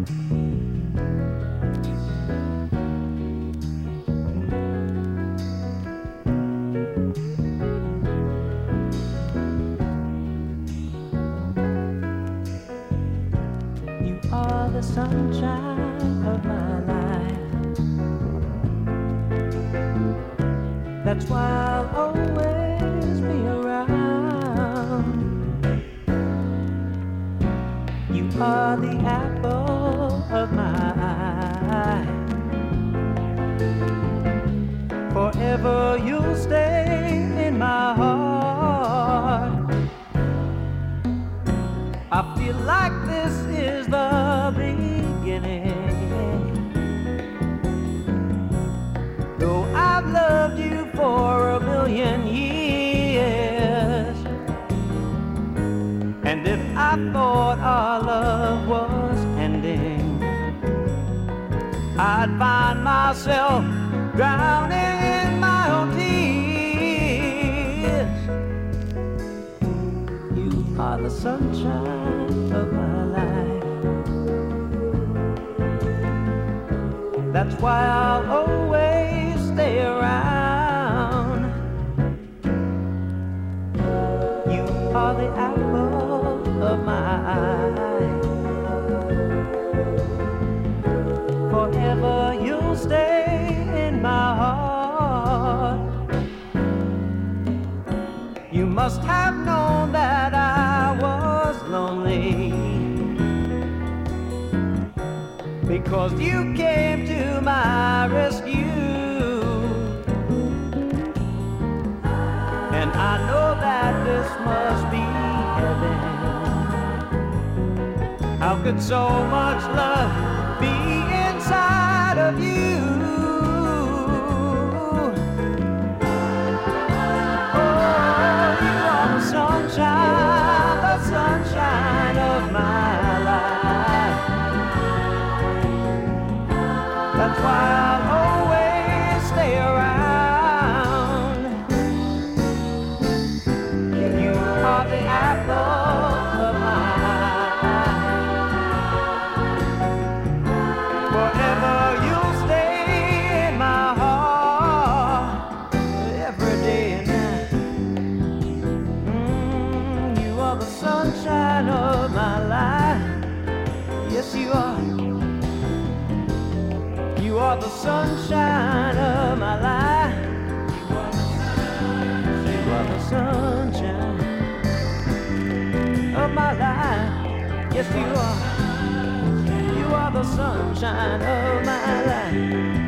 You are the sunshine of my life. That's why I'll always be around. You are the apple of my eye. Forever you'll stay in my heart. I feel like this is the beginning. Though I've loved you for a million years, and if I thought our love was ending, I'd find myself drowning in my own tears. You are the sunshine of my life. That's why I'll always stay around. You are the apple of my eye. Forever you'll stay in my heart. You must have known that I was lonely, because you came to my rescue. And I know that this must be heaven. How could so much love be inside of you? Sunshine, the sunshine of my life. That's why I'll always stay around. You are the apple of my eye. Forever you'll stay in my heart, every day and night. The sunshine of my life. Yes, you are. You are the sunshine of my life. You are the sunshine of my life. Yes, you are. You are the sunshine of my life.